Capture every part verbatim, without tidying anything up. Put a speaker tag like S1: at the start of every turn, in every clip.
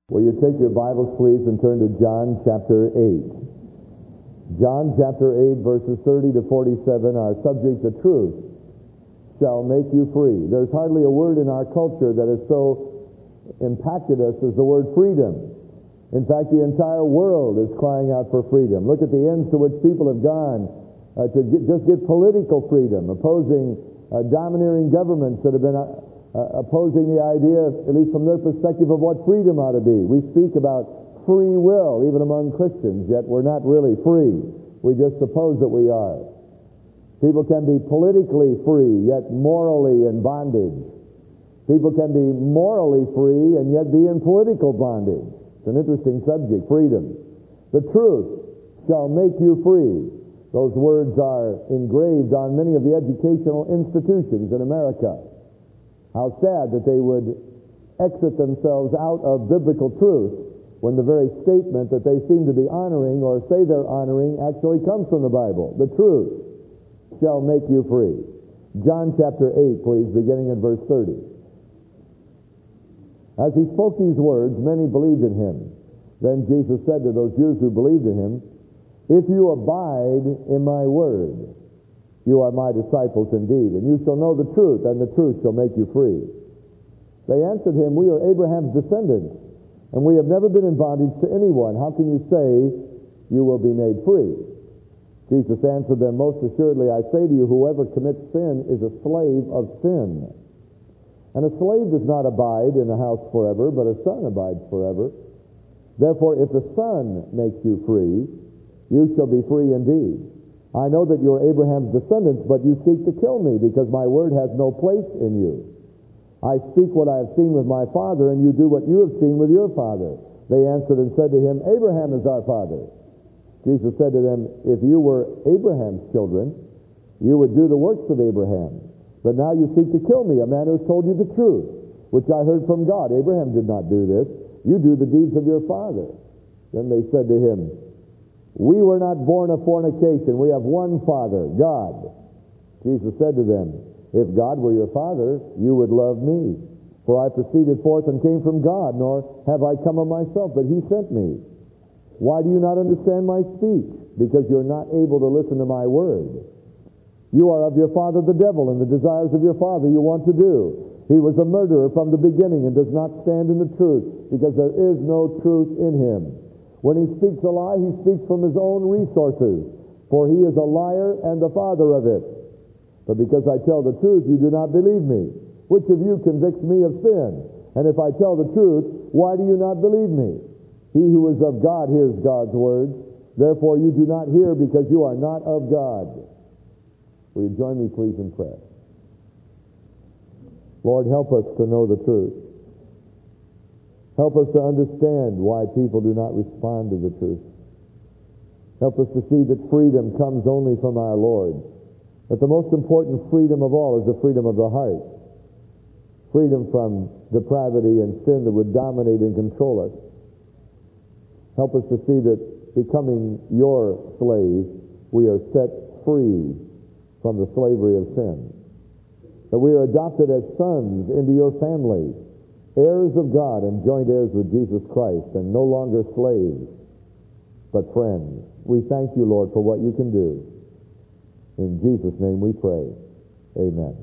S1: Will you take your Bibles, please, and turn to John chapter eight. John chapter eight, verses thirty to forty-seven, our subject, the truth shall make you free. There's hardly a word in our culture that has so impacted us as the word freedom. In fact, the entire world is crying out for freedom. Look at the ends to which people have gone uh, to get, just get political freedom, opposing uh, domineering governments that have been uh, uh, opposing the idea, at least from their perspective, of what freedom ought to be. We speak about free will, even among Christians, yet we're not really free. We just suppose that we are. People can be politically free, yet morally in bondage. People can be morally free and yet be in political bondage. It's an interesting subject, freedom. The truth shall make you free. Those words are engraved on many of the educational institutions in America. How sad that they would exit themselves out of biblical truth when the very statement that they seem to be honoring or say they're honoring actually comes from the Bible. The truth shall make you free. John chapter eight, please, beginning at verse thirty. As he spoke these words, many believed in him. Then Jesus said to those Jews who believed in him, "If you abide in my word, you are my disciples indeed, and you shall know the truth, and the truth shall make you free." They answered him, "We are Abraham's descendants, and we have never been in bondage to anyone. How can you say you will be made free?" Jesus answered them, "Most assuredly I say to you, whoever commits sin is a slave of sin. And a slave does not abide in the house forever, but a son abides forever. Therefore, if the Son makes you free, you shall be free indeed. I know that you are Abraham's descendants, but you seek to kill me, because my word has no place in you. I speak what I have seen with my father, and you do what you have seen with your father." They answered and said to him, "Abraham is our father." Jesus said to them, "If you were Abraham's children, you would do the works of Abraham. But now you seek to kill me, a man who has told you the truth, which I heard from God. Abraham did not do this. You do the deeds of your father." Then they said to him, "We were not born of fornication. We have one Father, God." Jesus said to them, "If God were your Father, you would love me. For I proceeded forth and came from God, nor have I come of myself, but he sent me. Why do you not understand my speech? Because you're not able to listen to my word. You are of your father the devil, and the desires of your father you want to do. He was a murderer from the beginning and does not stand in the truth, because there is no truth in him. When he speaks a lie, he speaks from his own resources, for he is a liar and the father of it. But because I tell the truth, you do not believe me. Which of you convicts me of sin? And if I tell the truth, why do you not believe me? He who is of God hears God's words. Therefore you do not hear, because you are not of God." Will you join me, please, in prayer? Lord, help us to know the truth. Help us to understand why people do not respond to the truth. Help us to see that freedom comes only from our Lord. That the most important freedom of all is the freedom of the heart. Freedom from depravity and sin that would dominate and control us. Help us to see that becoming your slave, we are set free from the slavery of sin. That we are adopted as sons into your family, heirs of God and joint heirs with Jesus Christ, and no longer slaves, but friends. We thank you, Lord, for what you can do. In Jesus' name we pray. Amen.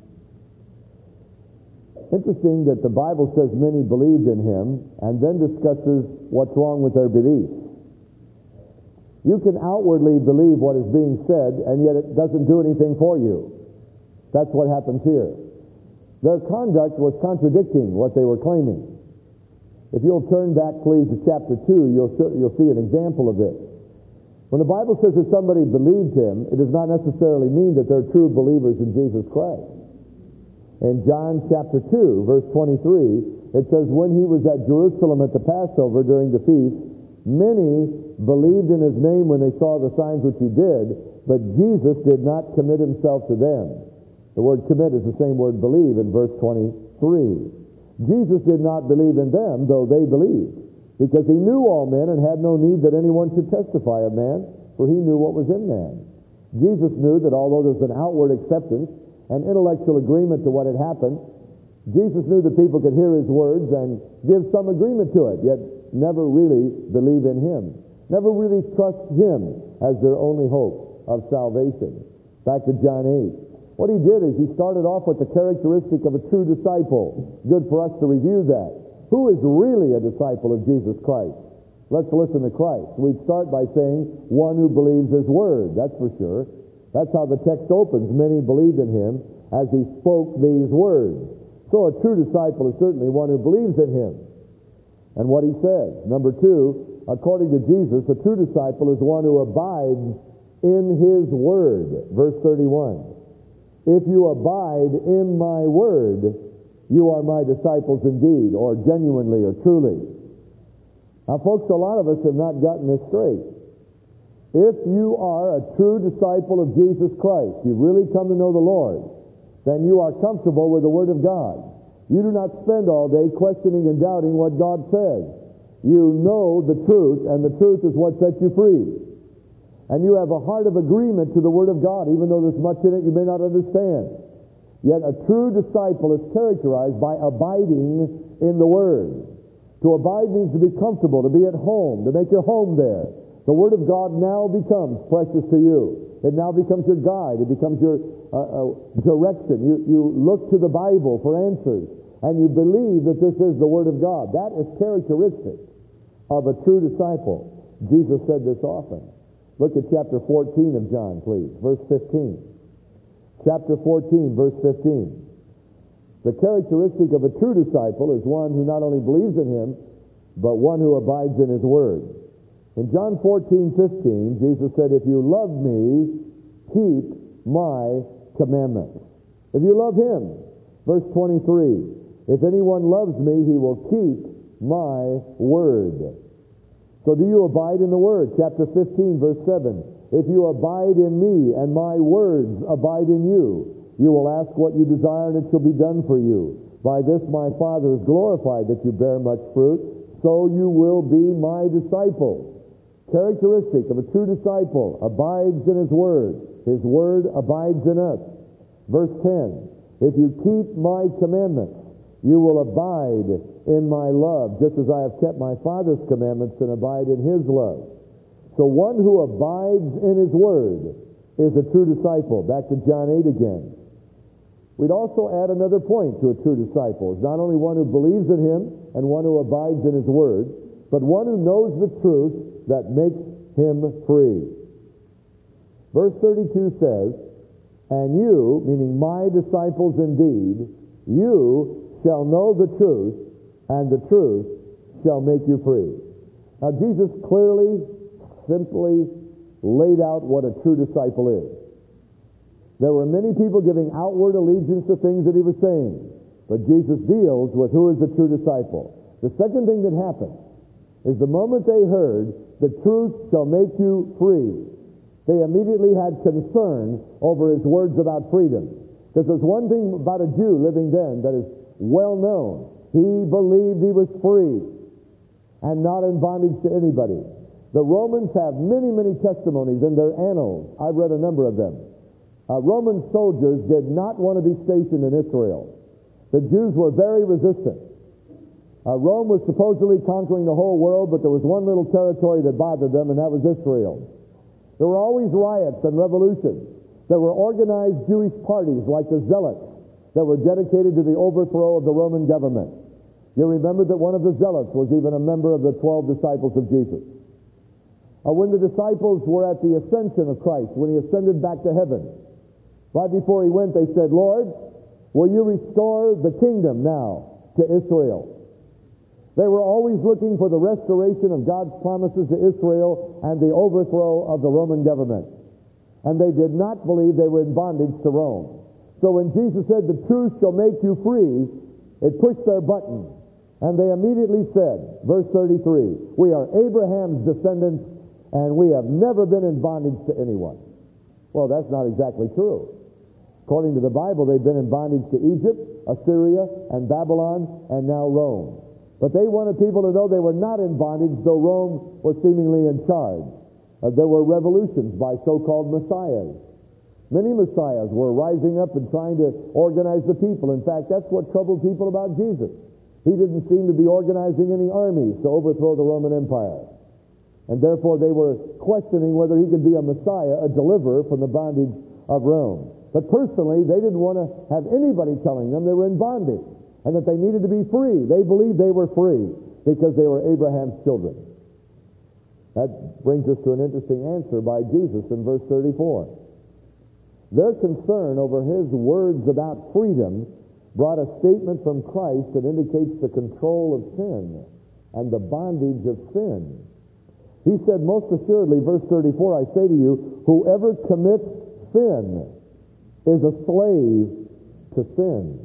S1: Interesting that the Bible says many believed in him, and then discusses what's wrong with their belief. You can outwardly believe what is being said, and yet it doesn't do anything for you. That's what happens here. Their conduct was contradicting what they were claiming. If you'll turn back, please, to chapter two, you'll, you'll see an example of this. When the Bible says that somebody believed him, it does not necessarily mean that they're true believers in Jesus Christ. In John chapter two, verse twenty-three, it says, "When he was at Jerusalem at the Passover during the feast, many believed in his name when they saw the signs which he did, but Jesus did not commit himself to them." The word commit is the same word believe in verse twenty-three. Jesus did not believe in them, though they believed, because he knew all men and had no need that anyone should testify of man, for he knew what was in man. Jesus knew that although there's an outward acceptance and intellectual agreement to what had happened, Jesus knew that people could hear his words and give some agreement to it, yet never really believe in him, never really trust him as their only hope of salvation. Back to John eight. What he did is he started off with the characteristic of a true disciple. Good for us to review that. Who is really a disciple of Jesus Christ? Let's listen to Christ. We'd start by saying, one who believes his word, that's for sure. That's how the text opens. Many believed in him as he spoke these words. So a true disciple is certainly one who believes in him and what he says. Number two, according to Jesus, a true disciple is one who abides in his word. Verse thirty-one. If you abide in my word, you are my disciples indeed, or genuinely or truly. Now, folks, a lot of us have not gotten this straight. If you are a true disciple of Jesus Christ, you've really come to know the Lord, then you are comfortable with the Word of God. You do not spend all day questioning and doubting what God says. You know the truth, and the truth is what sets you free. And you have a heart of agreement to the Word of God, even though there's much in it you may not understand. Yet a true disciple is characterized by abiding in the Word. To abide means to be comfortable, to be at home, to make your home there. The Word of God now becomes precious to you. It now becomes your guide. It becomes your uh, uh, direction. You, you look to the Bible for answers, and you believe that this is the Word of God. That is characteristic of a true disciple. Jesus said this often. Look at chapter fourteen of John, please, verse fifteen. Chapter fourteen, verse fifteen. The characteristic of a true disciple is one who not only believes in him, but one who abides in his word. In John fourteen fifteen, Jesus said, if you love me, keep my commandments. If you love him. Verse twenty-three, if anyone loves me, he will keep my word. So do you abide in the word? Chapter fifteen, verse seven, if you abide in me and my words abide in you, you will ask what you desire, and it shall be done for you. By this my Father is glorified, that you bear much fruit, so you will be my disciples. Characteristic of a true disciple, abides in his word. His word abides in us. Verse ten, if you keep my commandments, you will abide in my love, just as I have kept my Father's commandments and abide in his love. So one who abides in his word is a true disciple. Back to John eight again. We'd also add another point to a true disciple. It's not only one who believes in him and one who abides in his word, but one who knows the truth that makes him free. Verse thirty-two says, and you, meaning my disciples indeed, you shall know the truth, and the truth shall make you free. Now Jesus clearly, simply laid out what a true disciple is. There were many people giving outward allegiance to things that he was saying, but Jesus deals with who is the true disciple. The second thing that happened is the moment they heard, the truth shall make you free, they immediately had concern over his words about freedom. Because there's one thing about a Jew living then that is well known. He believed he was free and not in bondage to anybody. The Romans have many, many testimonies in their annals. I've read a number of them. Uh, Roman soldiers did not want to be stationed in Israel. The Jews were very resistant. Uh, Rome was supposedly conquering the whole world, but there was one little territory that bothered them, and that was Israel. There were always riots and revolutions. There were organized Jewish parties like the Zealots that were dedicated to the overthrow of the Roman government. You remember that one of the Zealots was even a member of the twelve disciples of Jesus. Uh, when the disciples were at the ascension of Christ, when he ascended back to heaven, right before he went, they said, Lord, will you restore the kingdom now to Israel? They were always looking for the restoration of God's promises to Israel and the overthrow of the Roman government. And they did not believe they were in bondage to Rome. So when Jesus said, the truth shall make you free, it pushed their button. And they immediately said, verse thirty-three, we are Abraham's descendants, and we have never been in bondage to anyone. Well, that's not exactly true. According to the Bible, they've been in bondage to Egypt, Assyria, and Babylon, and now Rome. But they wanted people to know they were not in bondage, though Rome was seemingly in charge. Uh, there were revolutions by so-called messiahs. Many messiahs were rising up and trying to organize the people. In fact, that's what troubled people about Jesus. He didn't seem to be organizing any armies to overthrow the Roman Empire. And therefore they were questioning whether he could be a Messiah, a deliverer from the bondage of Rome. But personally, they didn't want to have anybody telling them they were in bondage and that they needed to be free. They believed they were free because they were Abraham's children. That brings us to an interesting answer by Jesus in verse thirty-four. Their concern over his words about freedom brought a statement from Christ that indicates the control of sin and the bondage of sin. He said, most assuredly, verse thirty-four, I say to you, whoever commits sin is a slave to sin.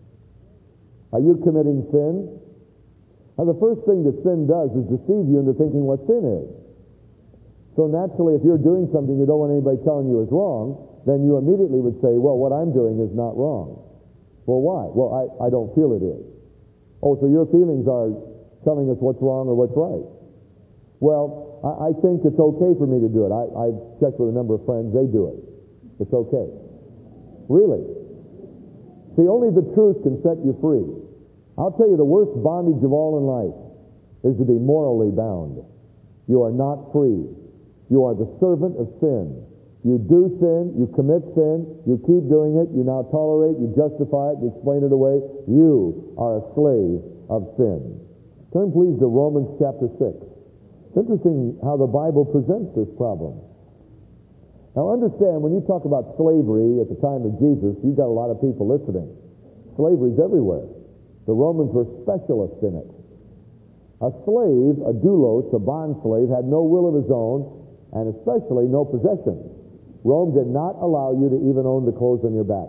S1: Are you committing sin? Now, the first thing that sin does is deceive you into thinking what sin is. So naturally, if you're doing something you don't want anybody telling you is wrong, then you immediately would say, well, what I'm doing is not wrong. Well, why? Well, I, I don't feel it is. Oh, so your feelings are telling us what's wrong or what's right. Well, I, I think it's okay for me to do it. I, I've checked with a number of friends. They do it. It's okay. Really? See, only the truth can set you free. I'll tell you, the worst bondage of all in life is to be morally bound. You are not free. You are the servant of sin. You do sin, you commit sin, you keep doing it, you now tolerate, you justify it, you explain it away. You are a slave of sin. Turn please to Romans chapter six. It's interesting how the Bible presents this problem. Now understand, when you talk about slavery at the time of Jesus, you've got a lot of people listening. Slavery's everywhere. The Romans were specialists in it. A slave, a doulos, a bond slave, had no will of his own, and especially no possessions. Rome did not allow you to even own the clothes on your back.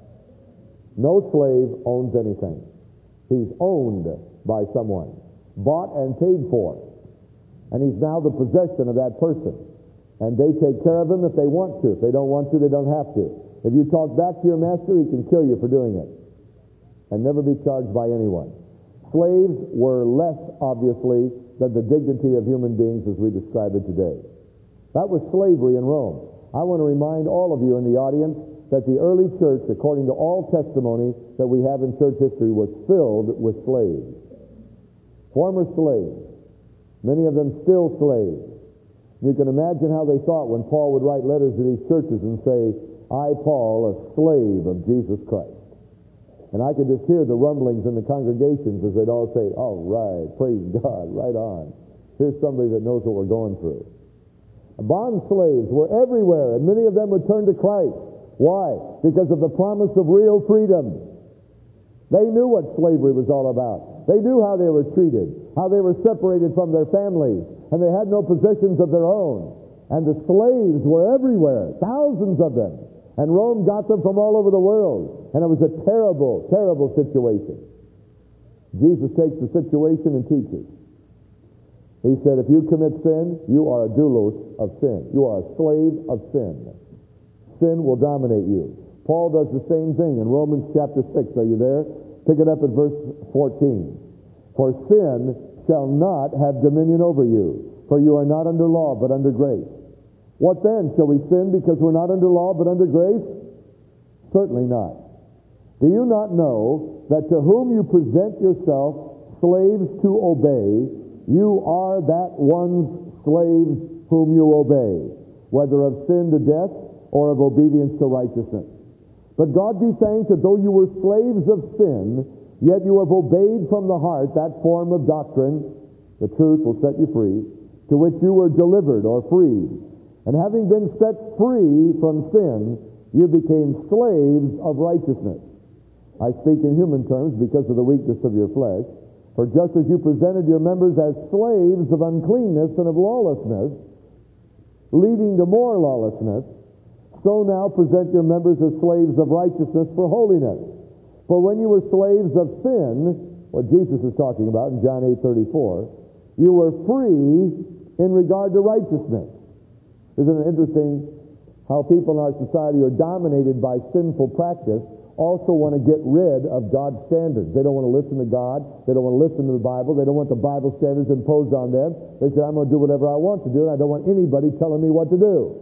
S1: No slave owns anything. He's owned by someone, bought and paid for. And he's now the possession of that person. And they take care of him if they want to. If they don't want to, they don't have to. If you talk back to your master, he can kill you for doing it and never be charged by anyone. Slaves were less, obviously, than the dignity of human beings as we describe it today. That was slavery in Rome. I want to remind all of you in the audience that the early church, according to all testimony that we have in church history, was filled with slaves. Former slaves. Many of them still slaves. You can imagine how they thought when Paul would write letters to these churches and say, I, Paul, a slave of Jesus Christ. And I could just hear the rumblings in the congregations as they'd all say, all right, praise God, right on. Here's somebody that knows what we're going through. Bond slaves were everywhere, and many of them would turn to Christ. Why? Because of the promise of real freedom. They knew what slavery was all about. They knew how they were treated, how they were separated from their families, and they had no possessions of their own. And the slaves were everywhere, thousands of them. And Rome got them from all over the world. And it was a terrible, terrible situation. Jesus takes the situation and teaches. He said, if you commit sin, you are a doulos of sin. You are a slave of sin. Sin will dominate you. Paul does the same thing in Romans chapter six. Are you there? Pick it up at verse fourteen. For sin shall not have dominion over you, for you are not under law, but under grace. What then? Shall we sin because we're not under law, but under grace? Certainly not. Do you not know that to whom you present yourself slaves to obey, you are that one's slaves whom you obey, whether of sin to death or of obedience to righteousness. But God be thanked that though you were slaves of sin, yet you have obeyed from the heart that form of doctrine, the truth will set you free, to which you were delivered or freed. And having been set free from sin, you became slaves of righteousness. I speak in human terms because of the weakness of your flesh. For just as you presented your members as slaves of uncleanness and of lawlessness, leading to more lawlessness, so now present your members as slaves of righteousness for holiness. For when you were slaves of sin, what Jesus is talking about in John eight thirty-four, you were free in regard to righteousness. Isn't it interesting how people in our society who are dominated by sinful practice also want to get rid of God's standards. They don't want to listen to God. They don't want to listen to the Bible. They don't want the Bible standards imposed on them. They say, I'm going to do whatever I want to do, and I don't want anybody telling me what to do.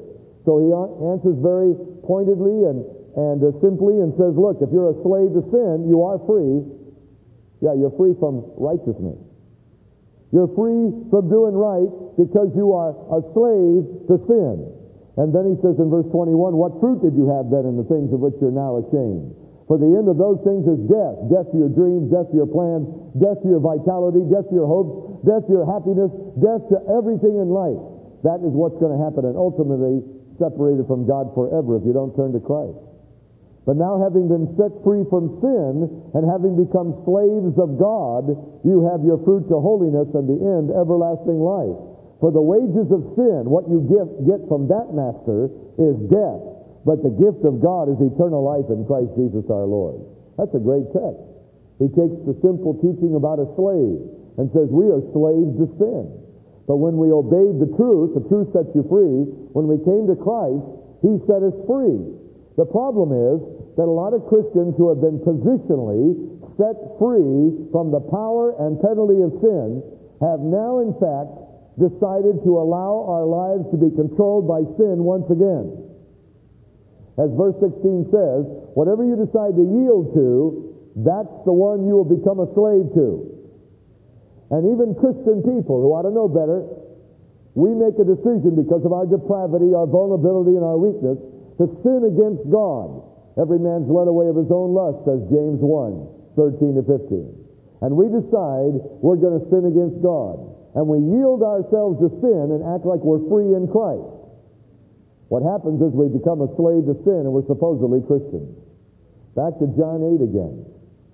S1: So he answers very pointedly and, and uh, simply and says, look, if you're a slave to sin, you are free. Yeah, you're free from righteousness. You're free from doing right because you are a slave to sin. And then he says in verse twenty-one, what fruit did you have then in the things of which you're now ashamed? For the end of those things is death. Death to your dreams, death to your plans, death to your vitality, death to your hopes, death to your happiness, death to everything in life. That is what's going to happen, and ultimately separated from God forever if you don't turn to Christ. But now, having been set free from sin and having become slaves of God, you have your fruit to holiness and the end everlasting life. For the wages of sin, what you get, get from that master, is death. But the gift of God is eternal life in Christ Jesus our Lord. That's a great text. He takes the simple teaching about a slave and says we are slaves to sin. But when we obeyed the truth, the truth sets you free. When we came to Christ, He set us free. The problem is that a lot of Christians who have been positionally set free from the power and penalty of sin have now, in fact, decided to allow our lives to be controlled by sin once again. As verse sixteen says, whatever you decide to yield to, that's the one you will become a slave to. And even Christian people who ought to know better, we make a decision because of our depravity, our vulnerability, and our weakness to sin against God. Every man's led away of his own lust, says James one, thirteen to fifteen. And we decide we're going to sin against God. And we yield ourselves to sin and act like we're free in Christ. What happens is we become a slave to sin and we're supposedly Christians. Back to John eight again.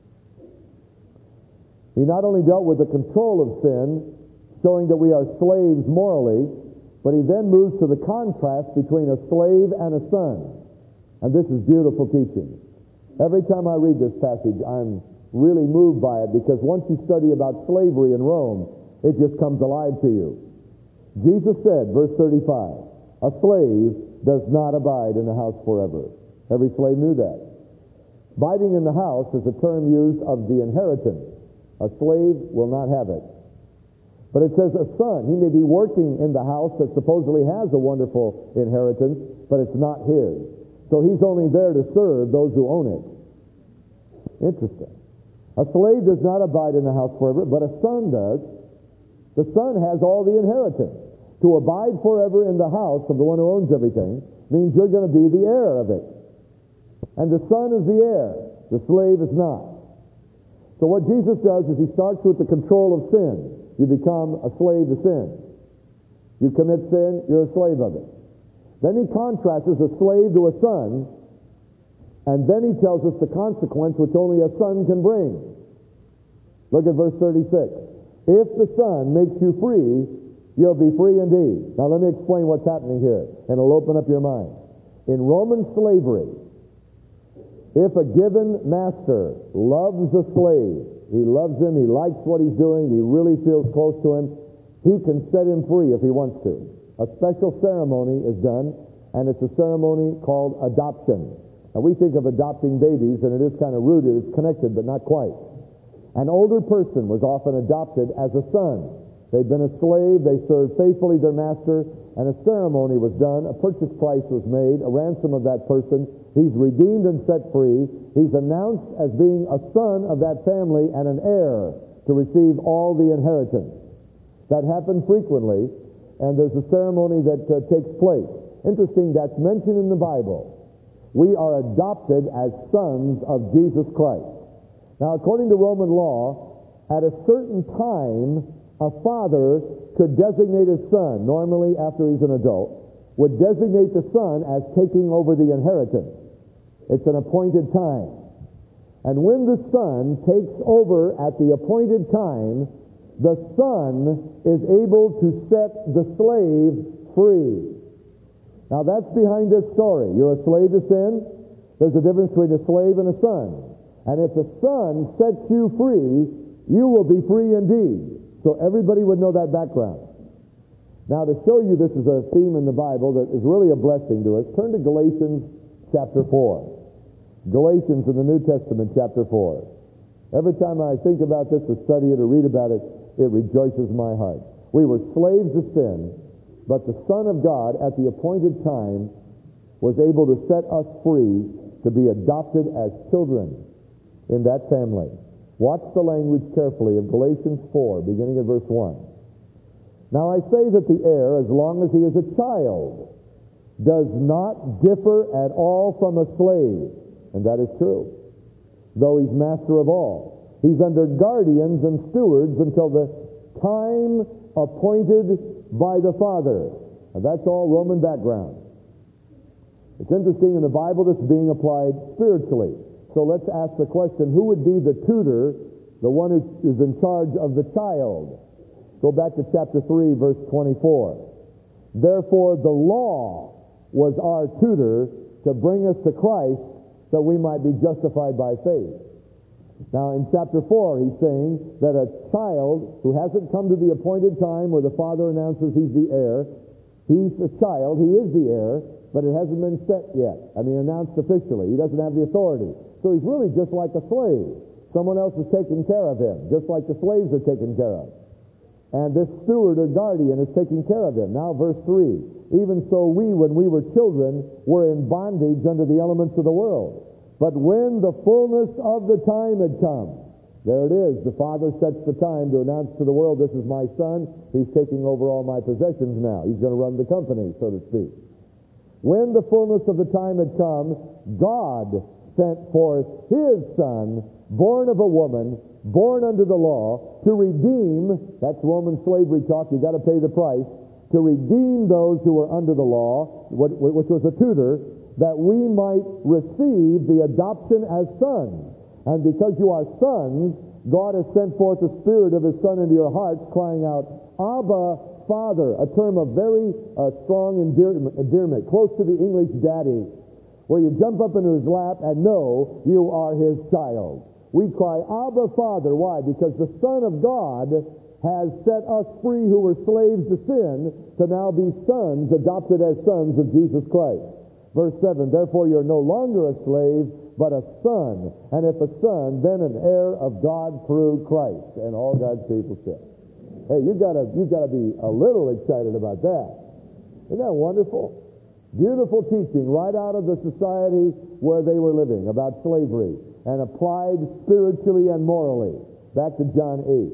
S1: He not only dealt with the control of sin, showing that we are slaves morally, but he then moves to the contrast between a slave and a son. And this is beautiful teaching. Every time I read this passage, I'm really moved by it, because once you study about slavery in Rome, it just comes alive to you. Jesus said, verse thirty-five, a slave does not abide in the house forever. Every slave knew that. Abiding in the house is a term used of the inheritance. A slave will not have it. But it says a son. He may be working in the house that supposedly has a wonderful inheritance, but it's not his. So he's only there to serve those who own it. Interesting. A slave does not abide in the house forever, but a son does. The son has all the inheritance. To abide forever in the house of the one who owns everything means you're going to be the heir of it. And the son is the heir. The slave is not. So what Jesus does is he starts with the control of sin. You become a slave to sin. You commit sin, you're a slave of it. Then he contrasts a slave to a son, and then he tells us the consequence which only a son can bring. Look at verse thirty-six. If the Son makes you free, you'll be free indeed. Now let me explain what's happening here, and it'll open up your mind. In Roman slavery, if a given master loves a slave, he loves him, he likes what he's doing, he really feels close to him, he can set him free if he wants to. A special ceremony is done, and it's a ceremony called adoption. Now we think of adopting babies, and it is kind of rooted, it's connected, but not quite. An older person was often adopted as a son. They'd been a slave, they served faithfully their master, and a ceremony was done, a purchase price was made, a ransom of that person. He's redeemed and set free. He's announced as being a son of that family and an heir to receive all the inheritance. That happened frequently, and there's a ceremony that uh, takes place. Interesting, that's mentioned in the Bible. We are adopted as sons of Jesus Christ. Now, according to Roman law, at a certain time, a father could designate his son, normally after he's an adult, would designate the son as taking over the inheritance. It's an appointed time. And when the son takes over at the appointed time, the son is able to set the slave free. Now that's behind this story. You're a slave to sin. There's a difference between a slave and a son. And if the son sets you free, you will be free indeed. So everybody would know that background. Now to show you this is a theme in the Bible that is really a blessing to us, turn to Galatians chapter four. Galatians in the New Testament, chapter four. Every time I think about this or study it or read about it, it rejoices my heart. We were slaves to sin, But the Son of God, at the appointed time, was able to set us free to be adopted as children in that family. Watch the language carefully of Galatians four, beginning at verse one. Now I say that the heir, as long as he is a child, does not differ at all from a slave. And that is true. Though he's master of all. He's under guardians and stewards until the time appointed by the Father. And that's all Roman background. It's interesting, in the Bible that's being applied spiritually. So let's ask the question, who would be the tutor, the one who is in charge of the child? Go back to chapter three, verse twenty-four. Therefore the law was our tutor to bring us to Christ so we might be justified by faith. Now in chapter four, he's saying that a child who hasn't come to the appointed time where the father announces he's the heir, he's a child, he is the heir, but it hasn't been set yet. I mean, announced officially. He doesn't have the authority. So he's really just like a slave. Someone else is taking care of him, just like the slaves are taken care of. And this steward or guardian is taking care of him. Now verse three, even so we, when we were children, were in bondage under the elements of the world. But when the fullness of the time had come, there it is, the Father sets the time to announce to the world, this is my son, he's taking over all my possessions now. He's going to run the company, so to speak. When the fullness of the time had come, God sent forth his Son, born of a woman, born under the law, to redeem, that's Roman slavery talk, you got to pay the price, to redeem those who were under the law, which was a tutor, that we might receive the adoption as sons. And because you are sons, God has sent forth the Spirit of his Son into your hearts, crying out, Abba, Father, a term of very uh, strong endearment, endearment, close to the English daddy, where you jump up into his lap and know you are his child. We cry, Abba, Father. Why? Because the Son of God has set us free who were slaves to sin to now be sons, adopted as sons of Jesus Christ. Verse seven, therefore you're no longer a slave, but a son. And if a son, then an heir of God through Christ. And all God's people said. Hey, you've got to you've got to be a little excited about that. Isn't that wonderful? Beautiful teaching right out of the society where they were living about slavery and applied spiritually and morally. Back to John eight.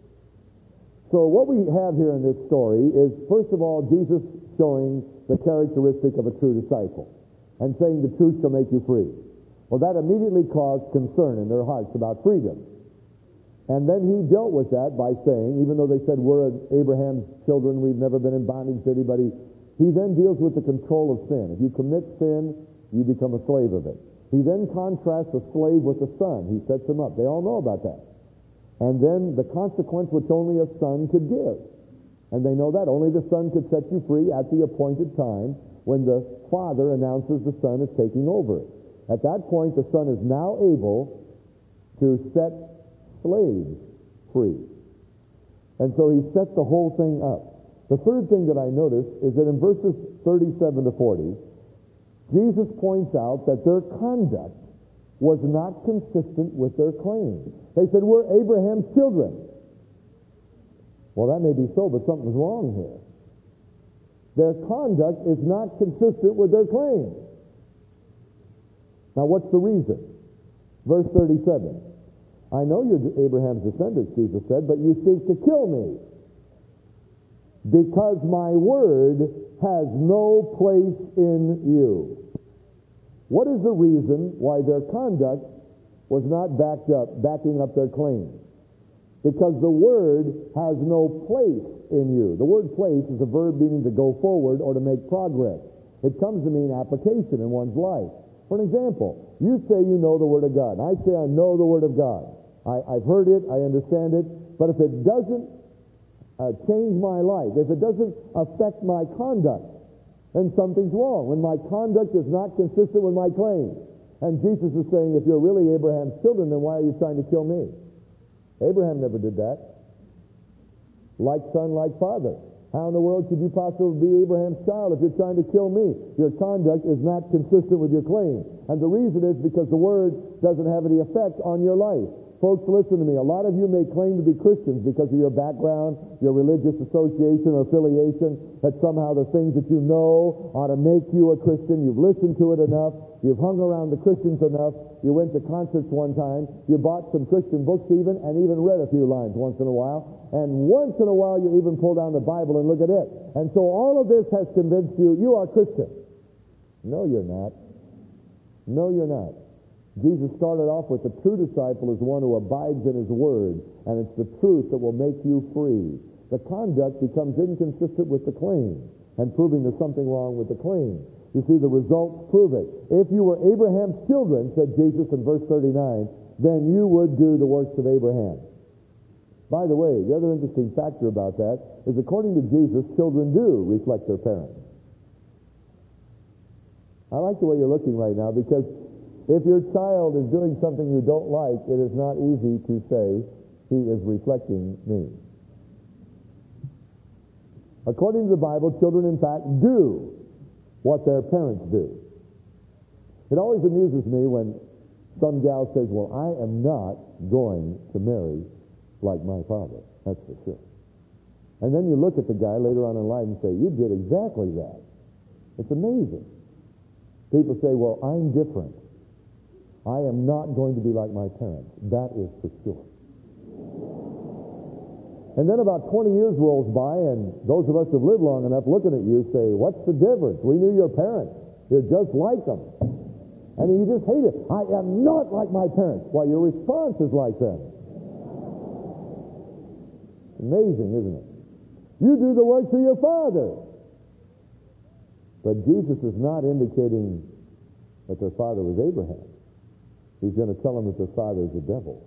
S1: So what we have here in this story is, first of all, Jesus showing the characteristic of a true disciple and saying the truth shall make you free. Well, that immediately caused concern in their hearts about freedom. And then he dealt with that by saying, even though they said we're Abraham's children, we've never been in bondage to anybody, he then deals with the control of sin. If you commit sin, you become a slave of it. He then contrasts a slave with a son. He sets him up. They all know about that. And then the consequence which only a son could give. And they know that. Only the Son could set you free at the appointed time when the Father announces the Son is taking over. At that point, the Son is now able to set slaves free. And so he set the whole thing up. The third thing that I noticed is that in verses thirty-seven to forty, Jesus points out that their conduct was not consistent with their claims. They said, we're Abraham's children. Well, that may be so, but something's wrong here. Their conduct is not consistent with their claims. Now, what's the reason? Verse thirty-seven. I know you're Abraham's descendants, Jesus said, but you seek to kill me because my word has no place in you. What is the reason why their conduct was not backed up, backing up their claims? Because the word has no place in you. The word place is a verb meaning to go forward or to make progress. It comes to mean application in one's life. For an example, you say you know the Word of God. I say I know the Word of God. I, I've heard it, I understand it, but if it doesn't uh, change my life, if it doesn't affect my conduct, then something's wrong. When my conduct is not consistent with my claims. And Jesus is saying, if you're really Abraham's children, then why are you trying to kill me? Abraham never did that. Like son, like father. How in the world could you possibly be Abraham's child if you're trying to kill me? Your conduct is not consistent with your claim. And the reason is because the Word doesn't have any effect on your life. Folks, listen to me. A lot of you may claim to be Christians because of your background, your religious association or affiliation, that somehow the things that you know ought to make you a Christian. You've listened to it enough. You've hung around the Christians enough. You went to concerts one time. You bought some Christian books even, and even read a few lines once in a while. And once in a while, you even pull down the Bible and look at it. And so all of this has convinced you, you are Christian. No, you're not. No, you're not. Jesus started off with the true disciple is one who abides in his word, and it's the truth that will make you free. The conduct becomes inconsistent with the claim, and proving there's something wrong with the claim. You see, the results prove it. If you were Abraham's children, said Jesus in verse thirty-nine, then you would do the works of Abraham. By the way, the other interesting factor about that is according to Jesus, children do reflect their parents. I like the way you're looking right now, because if your child is doing something you don't like, it is not easy to say, he is reflecting me. According to the Bible, children, in fact, do what their parents do. It always amuses me when some gal says, well, I am not going to marry like my father. That's for sure. And then you look at the guy later on in life and say, you did exactly that. It's amazing. People say, well, I'm different. I am not going to be like my parents. That is for sure. And then about twenty years rolls by, and those of us who have lived long enough looking at you say, what's the difference? We knew your parents. You're just like them. And you just hate it. I am not like my parents. Why, your response is like them. Amazing, isn't it? You do the works of your father. But Jesus is not indicating that their father was Abraham. He's going to tell them that their father is the devil.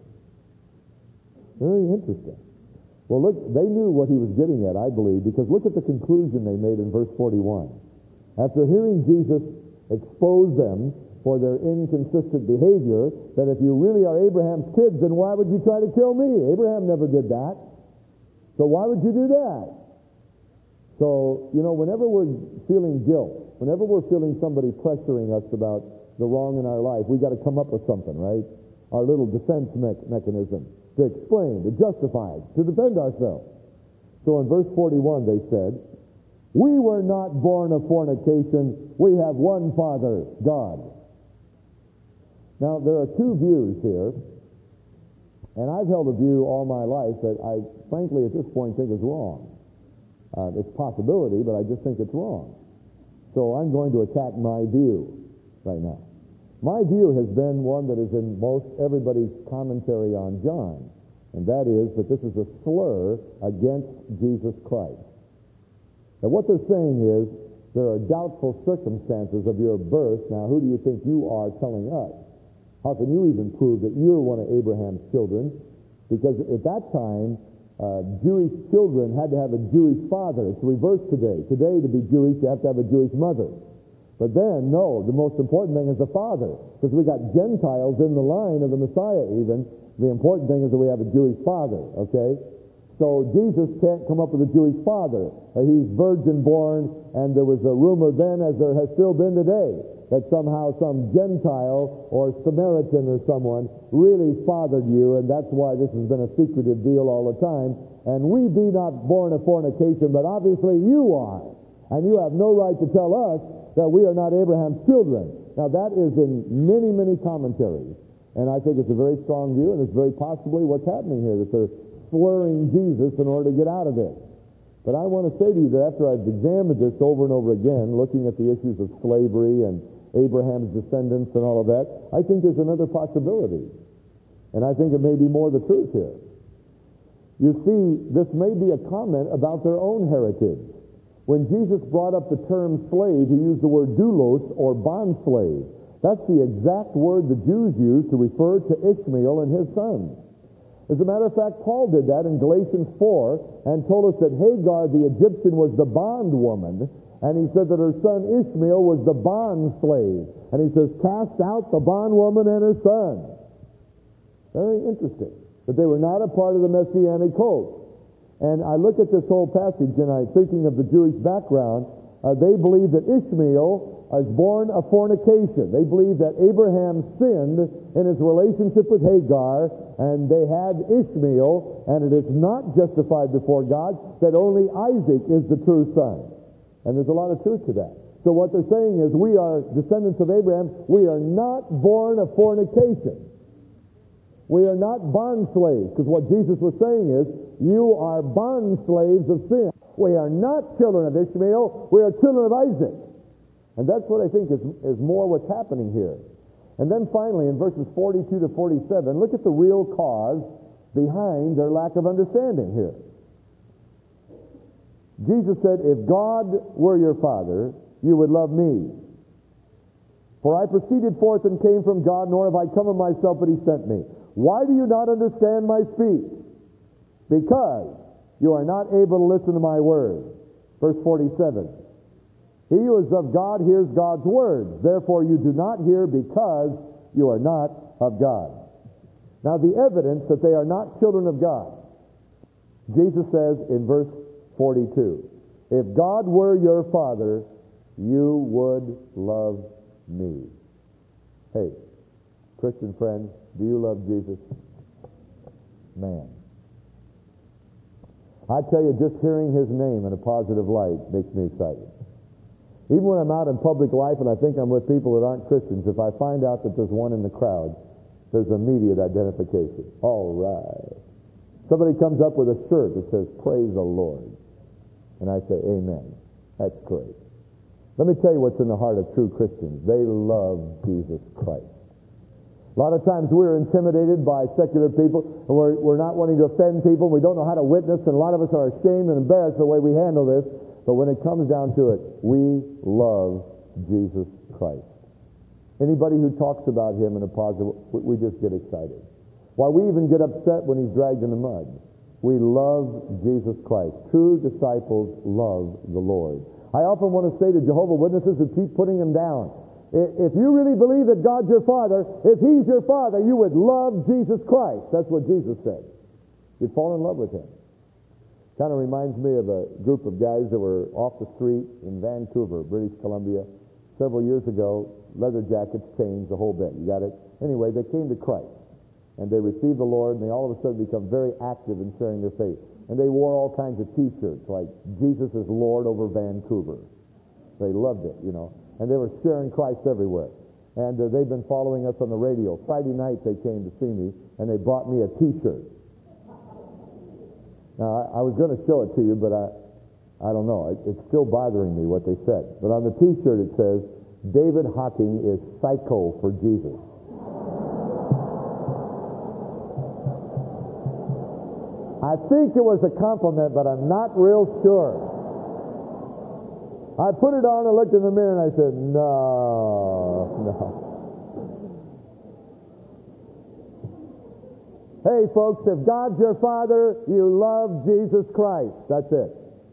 S1: Very interesting. Well, look, they knew what he was getting at, I believe, because look at the conclusion they made in verse forty-one. After hearing Jesus expose them for their inconsistent behavior, that if you really are Abraham's kids, then why would you try to kill me? Abraham never did that. So why would you do that? So, you know, whenever we're feeling guilt, whenever we're feeling somebody pressuring us about the wrong in our life, we got to come up with something, right? Our little defense me- mechanism to explain, to justify, to defend ourselves. So in verse forty-one they said, we were not born of fornication, we have one Father, God. Now there are two views here, and I've held a view all my life that I frankly at this point think is wrong. Uh, it's a possibility, but I just think it's wrong. So I'm going to attack my view right now. My view has been one that is in most everybody's commentary on John, and that is that this is a slur against Jesus Christ. Now what they're saying is, there are doubtful circumstances of your birth. Now who do you think you are telling us? How can you even prove that you're one of Abraham's children? Because at that time, uh, Jewish children had to have a Jewish father. It's reversed today. Today, to be Jewish, you have to have a Jewish mother. But then, no, the most important thing is the father, because we got Gentiles in the line of the Messiah even. The important thing is that we have a Jewish father, okay? So Jesus can't come up with a Jewish father. Uh, he's virgin born, and there was a rumor then, as there has still been today, that somehow some Gentile or Samaritan or someone really fathered you, and that's why this has been a secretive deal all the time. And we be not born of fornication, but obviously you are. And you have no right to tell us that we are not Abraham's children. Now that is in many, many commentaries. And I think it's a very strong view, and it's very possibly what's happening here, that they're slurring Jesus in order to get out of this. But I want to say to you that after I've examined this over and over again, looking at the issues of slavery and Abraham's descendants and all of that, I think there's another possibility. And I think it may be more the truth here. You see, this may be a comment about their own heritage. When Jesus brought up the term slave, he used the word doulos, or bond slave. That's the exact word the Jews used to refer to Ishmael and his sons. As a matter of fact, Paul did that in Galatians four and told us that Hagar, the Egyptian, was the bondwoman, and he said that her son Ishmael was the bond slave. And he says, cast out the bondwoman and her son. Very interesting, that they were not a part of the Messianic cult. And I look at this whole passage, and I'm thinking of the Jewish background, Uh, they believe that Ishmael is born of fornication. They believe that Abraham sinned in his relationship with Hagar, and they had Ishmael, and it is not justified before God that only Isaac is the true son. And there's a lot of truth to that. So what they're saying is, we are descendants of Abraham. We are not born of fornication. We are not bond slaves, because what Jesus was saying is, you are bond slaves of sin. We are not children of Ishmael. We are children of Isaac. And that's what I think is, is more what's happening here. And then finally, in verses forty-two to forty-seven, look at the real cause behind their lack of understanding here. Jesus said, if God were your Father, you would love me. For I proceeded forth and came from God, nor have I come of myself, but he sent me. Why do you not understand my speech? Because you are not able to listen to my word. Verse forty-seven. He who is of God hears God's words. Therefore you do not hear, because you are not of God. Now the evidence that they are not children of God. Jesus says in verse forty-two, if God were your Father, you would love me. Hey, Christian friend, do you love Jesus? Man. I tell you, just hearing his name in a positive light makes me excited. Even when I'm out in public life and I think I'm with people that aren't Christians, if I find out that there's one in the crowd, there's immediate identification. All right. Somebody comes up with a shirt that says, praise the Lord. And I say, amen. That's great. Let me tell you what's in the heart of true Christians. They love Jesus Christ. A lot of times we're intimidated by secular people, and we're, we're not wanting to offend people. We don't know how to witness, and a lot of us are ashamed and embarrassed the way we handle this. But when it comes down to it, we love Jesus Christ. Anybody who talks about him in a positive, we, we just get excited. Why, we even get upset when he's dragged in the mud. We love Jesus Christ. True disciples love the Lord. I often want to say to Jehovah's Witnesses who keep putting him down, if you really believe that God's your Father, if he's your Father, you would love Jesus Christ. That's what Jesus said. You'd fall in love with him. Kind of reminds me of a group of guys that were off the street in Vancouver, British Columbia, several years ago. Leather jackets, chains, the whole bit. You got it? Anyway, they came to Christ, and they received the Lord, and they all of a sudden become very active in sharing their faith. And they wore all kinds of T-shirts, like, Jesus is Lord over Vancouver. They loved it, you know. And they were sharing Christ everywhere. And uh, they've been following us on the radio. Friday night they came to see me, and they bought me a T-shirt. Now, I, I was going to show it to you, but I, I don't know. It, it's still bothering me what they said. But on the T-shirt it says, David Hocking is psycho for Jesus. I think it was a compliment, but I'm not real sure. I put it on and looked in the mirror and I said, no, no. Hey, folks, if God's your Father, you love Jesus Christ. That's it.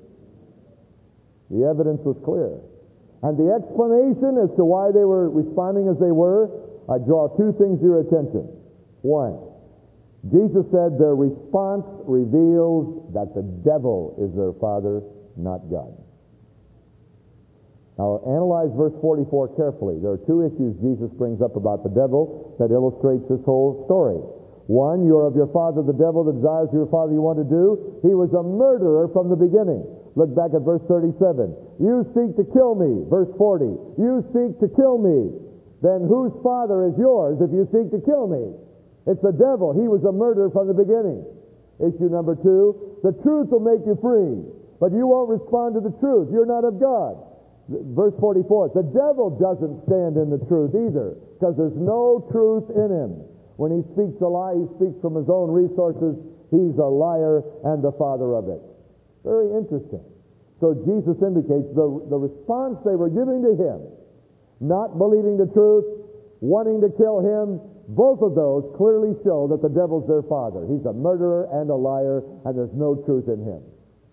S1: The evidence was clear. And the explanation as to why they were responding as they were, I draw two things to your attention. One, Jesus said their response reveals that the devil is their father, not God. Now, analyze verse forty-four carefully. There are two issues Jesus brings up about the devil that illustrates this whole story. One, you are of your father the devil, the desires of your father you want to do. He was a murderer from the beginning. Look back at verse thirty-seven. You seek to kill me. Verse forty. You seek to kill me. Then whose father is yours if you seek to kill me? It's the devil. He was a murderer from the beginning. Issue number two, the truth will make you free, but you won't respond to the truth. You're not of God. Verse forty-four, the devil doesn't stand in the truth either, because there's no truth in him. When he speaks a lie, he speaks from his own resources. He's a liar and the father of it. Very interesting. So Jesus indicates the, the response they were giving to him, not believing the truth, wanting to kill him, both of those clearly show that the devil's their father. He's a murderer and a liar, and there's no truth in him.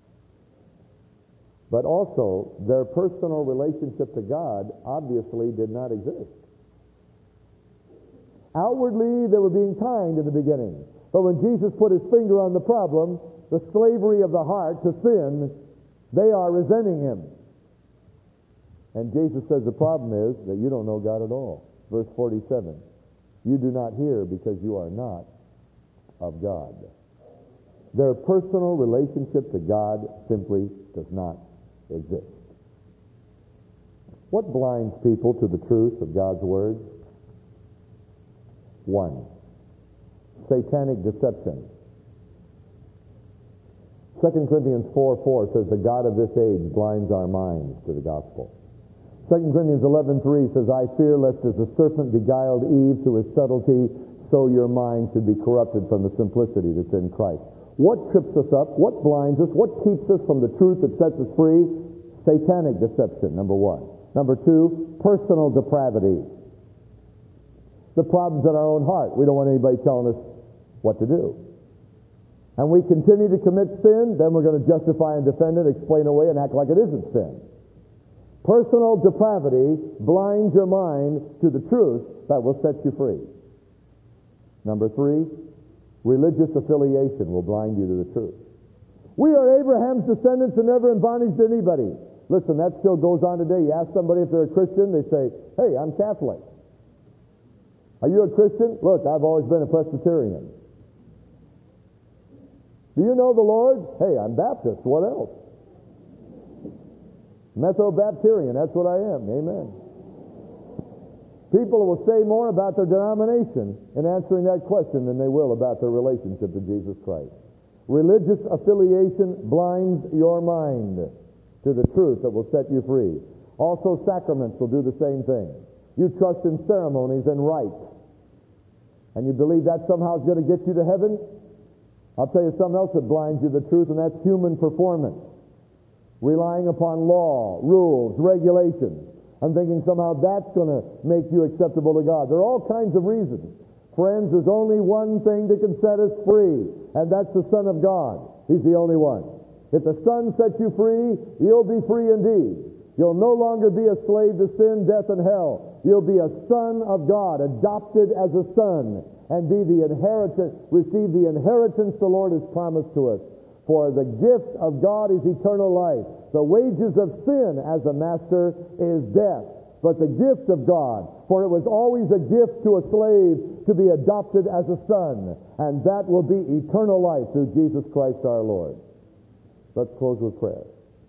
S1: But also, their personal relationship to God obviously did not exist. Outwardly, they were being kind in the beginning. But when Jesus put his finger on the problem, the slavery of the heart to sin, they are resenting him. And Jesus says the problem is that you don't know God at all. Verse forty-seven, you do not hear because you are not of God. Their personal relationship to God simply does not exist. What blinds people to the truth of God's Word? One, satanic deception. Second Corinthians four four says the God of this age blinds our minds to the gospel. Second Corinthians eleven three says, I fear lest as the serpent beguiled Eve through his subtlety, so your mind should be corrupted from the simplicity that's in Christ. What trips us up? What blinds us? What keeps us from the truth that sets us free? Satanic deception, number one. Number two, personal depravity. The problems in our own heart. We don't want anybody telling us what to do. And we continue to commit sin, then we're going to justify and defend it, explain away, and act like it isn't sin. Personal depravity blinds your mind to the truth that will set you free. Number three, religious affiliation will blind you to the truth. We are Abraham's descendants and never in bondage to anybody. Listen, that still goes on today. You ask somebody if they're a Christian, they say, hey, I'm Catholic. Are you a Christian? Look, I've always been a Presbyterian. Do you know the Lord? Hey, I'm Baptist. What else? Metho-Baptarian, that's what I am. Amen. People will say more about their denomination in answering that question than they will about their relationship to Jesus Christ. Religious affiliation blinds your mind to the truth that will set you free. Also, sacraments will do the same thing. You trust in ceremonies and rites, and you believe that somehow is going to get you to heaven? I'll tell you something else that blinds you to the truth, and that's human performance. Relying upon law, rules, regulations, and thinking somehow that's going to make you acceptable to God. There are all kinds of reasons. Friends, there's only one thing that can set us free, and that's the Son of God. He's the only one. If the Son sets you free, you'll be free indeed. You'll no longer be a slave to sin, death, and hell. You'll be a son of God, adopted as a son, and be the inheritance, receive the inheritance the Lord has promised to us. For the gift of God is eternal life. The wages of sin, as a master, is death. But the gift of God, for it was always a gift to a slave to be adopted as a son, and that will be eternal life through Jesus Christ our Lord. Let's close with prayer.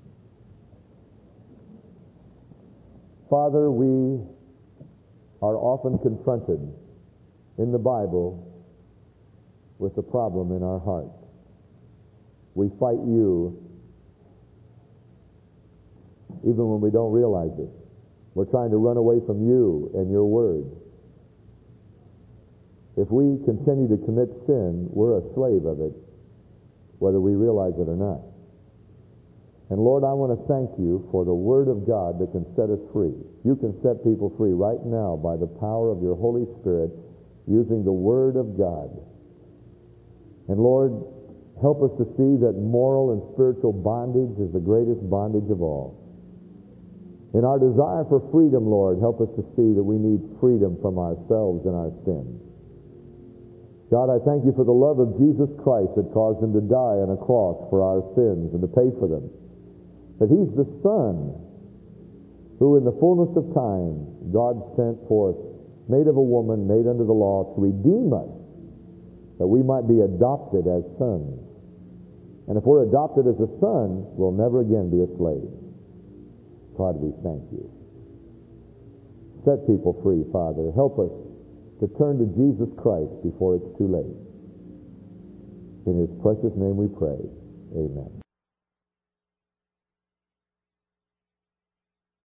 S1: Father, we are often confronted in the Bible with the problem in our heart. We fight you even when we don't realize it. We're trying to run away from you and your word. If we continue to commit sin, we're a slave of it, whether we realize it or not. And Lord, I want to thank you for the Word of God that can set us free. You can set people free right now by the power of your Holy Spirit using the Word of God. And Lord, help us to see that moral and spiritual bondage is the greatest bondage of all. In our desire for freedom, Lord, help us to see that we need freedom from ourselves and our sins. God, I thank you for the love of Jesus Christ that caused him to die on a cross for our sins and to pay for them. That he's the Son who in the fullness of time God sent forth, made of a woman, made under the law, to redeem us, that we might be adopted as sons. And if we're adopted as a son, we'll never again be a slave. God, we thank you. Set people free, Father. Help us to turn to Jesus Christ before it's too late. In his precious name we pray. Amen.